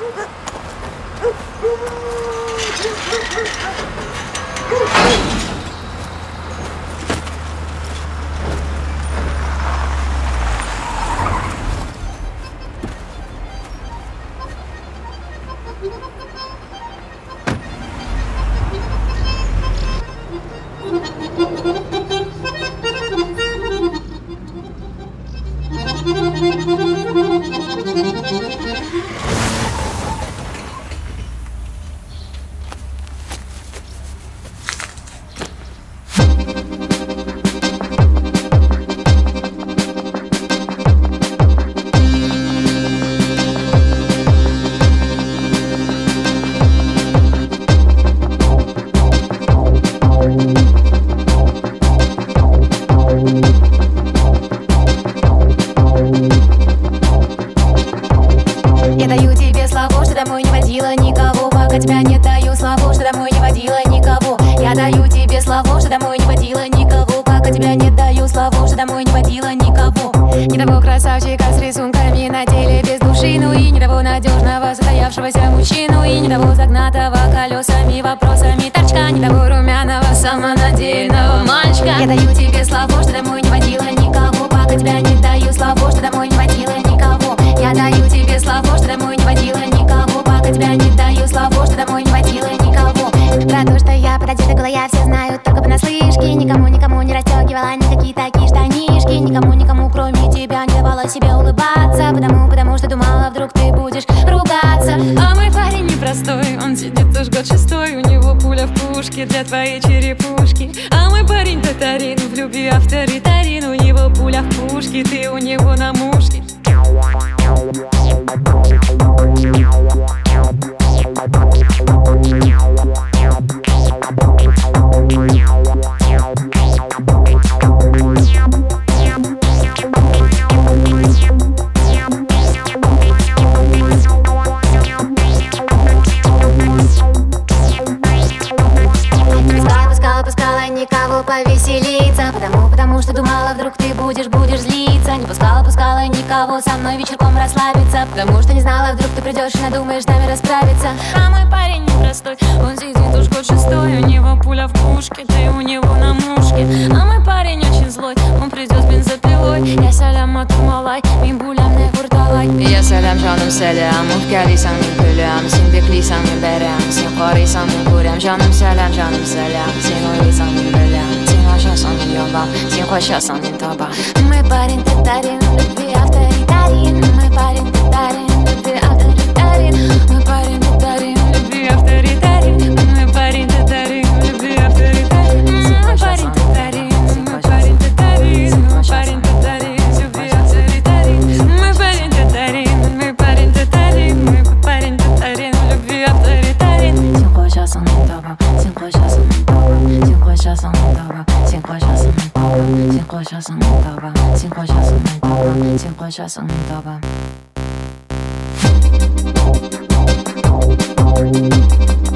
Я даю тебе слово, что домой не водила никого. Пока тебя нет, даю слово, что домой не водила никого. Я даю тебе слово, что домой не водила никого. Пока тебя нет, даю слово, что домой не водила никого. Не того красавчика с рисунками на теле без души, ну и не того надежного состоявшегося мужчину, и не того загнатого колесами вопросами торчка, не того румяного самонадеянного мальчика. Я даю тебе слово, что домой не водила никого. Пока тебя нет, даю слово, что домой не водила никого. Я даю тебе слово, что домой не водила никого. Пока тебя не даю слово, что домой не водила никого. Про то, что я пододета была, я все знаю только понаслышке. Никому не расстегивала никакие такие штанишки. Никому, кроме тебя, не давала себе улыбаться. Потому что думала, вдруг ты будешь ругаться. А мой парень непростой, он сидит уж год шестой. У него пуля в пушке для твоей черепушки. А мой парень татарин, в любви авторитарин. У него пуля в пушке, ты у него на мушке. Пускала никого повеселиться, потому что думала, вдруг ты будешь злиться. Не пускала никого со мной вечерком расслабиться, потому что не знала, вдруг ты придешь и надумаешь с нами расправиться. А мой парень непростой, он сидит уж год шестой. У него пуля в пушке, ты у него на мушке. А мой парень очень злой, он придет с бензопилой. Я сәлем атумалай, мин бүләмне хурталай. Я сәлем жаным сәлем, үпкәлисәң мин көләм. Син биклисәң мин бәрәм, син карыйсаң мин күрәм. Жаным сәлем, син уйлыйсаң мин беләм. Син ачасың мин ябам, син качасың мин табам. Мой парень татарин, в любви авторитарин. Мой парень татарин, в любви авторитарин. Мой парень татарин, в любви авторитарин. Мой парень татарин, в любви авторитарин. Мой парень татарин, мой парень татарин. Мой парень татарин, в любви авторитарин. Мой парень татарин, мой парень татарин. Мой парень татарин, в любви авторитарин. Син качасың мин табам, син качасың мин табам. Син качасың мин табам, син качасың мин табам. Син качасың мин табам, син качасың мин табам. Син качасың мин табам.